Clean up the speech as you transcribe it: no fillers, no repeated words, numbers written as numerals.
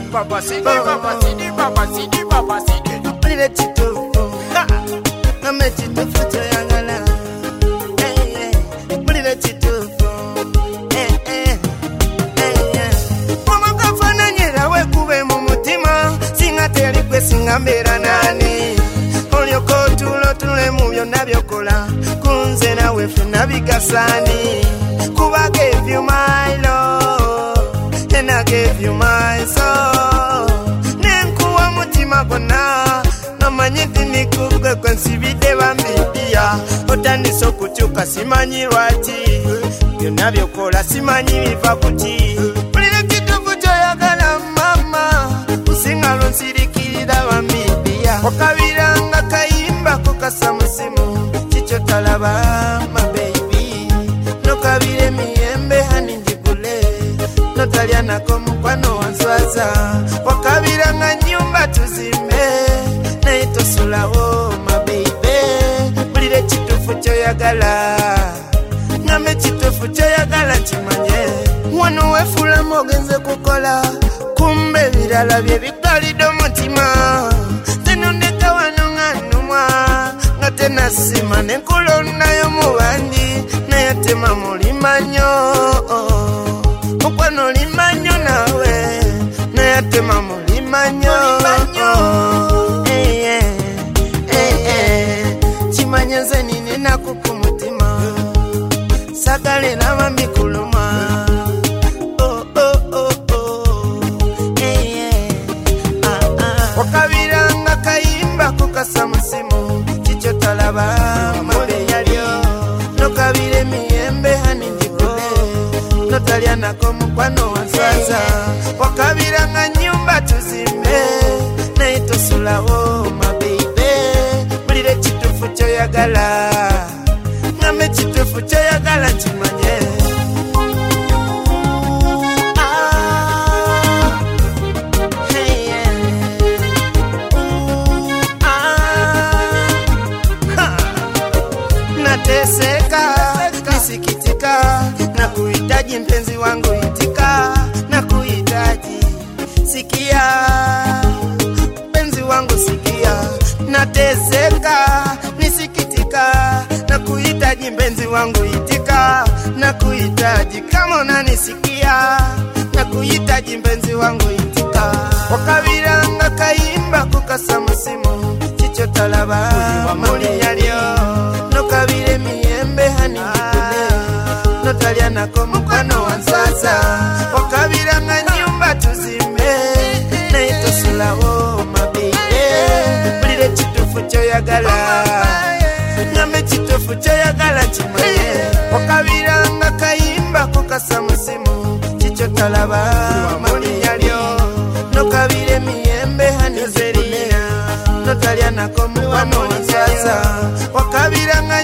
Papa Sidi, Papa Sidi, Papa Sidi, Papa Sidi. Mpulire kituufu ngame kituufu kyoyagala mpulire kituufu omakafananyira wekube mu mutima singa teri gwe singa mbeera nani olyoka otuula otule mu byonna byokola kunze nawe ffenna bigasaani kuba I gave you my love and I gave you my soul nenkuwa mutima gonna namanyiti nikubwe kwensibidde bambidiya otandise okukyuka simanyi lwaki byonna byokola simanyi biva kuki bulire kituufu kyoyagala mama kusinga lonsirikirira bambidiya okabiranga kayimba kukasa musimu kikyo talaba mabebi nokabire emiyembe hani njigule notalya nako mukwano wanswaza wakabiranga nyumba tuzimbe naye tosulawo mabeibe bulire kituufu kyoyagala ngame kituufu kyoyagala kimanye wano wefulamu ogenze kukola kumbe birala bye bigalidde omutima tenondeka wano nga nnumwa nga tenasima nenkulonnayo mu bandi naye tema mulimanyo mukwano limanyo nawe naye tema mulimanyo kimanye nze nininaku ku mutima sagale nabambi kuluma wakabiranga kayimba kukasa musimu kikyo talaba mabeyalyo nokabire emiyembe hani njigule notalya nako mukwano wanswaza wakabiranga nyumba tuzimbe naye tosulawo mabeibe bulire kituufu kyoyagala ngame kituufu kyoyagala kimanye nateseka nisikitika na kuhitaji mpenzi wangu itika na kuhitaji sikia mpenzi wangu sikia nateseka nisikitika na kuhitaji mpenzi wangu itika na kuhitaji kama unanisikia na kuhitaji mpenzi wangu itika wakabiranga kayimba kukasa musimu kikyo talaba mulinyalyo nokabire emiyembe hani njigule notalya nako mukwano wanswaza wakabiranga nyumba tuzimbe naye tosulawo mabeibe bulire kituufu kyoyagala ngame kituufu kyoyagala kimanye wakabiranga kayimba kukasa musimu kikyo talaba mulinyalyo nokabire emiyembe hani njigule notalya nako mukwano wanswaza wakabiranga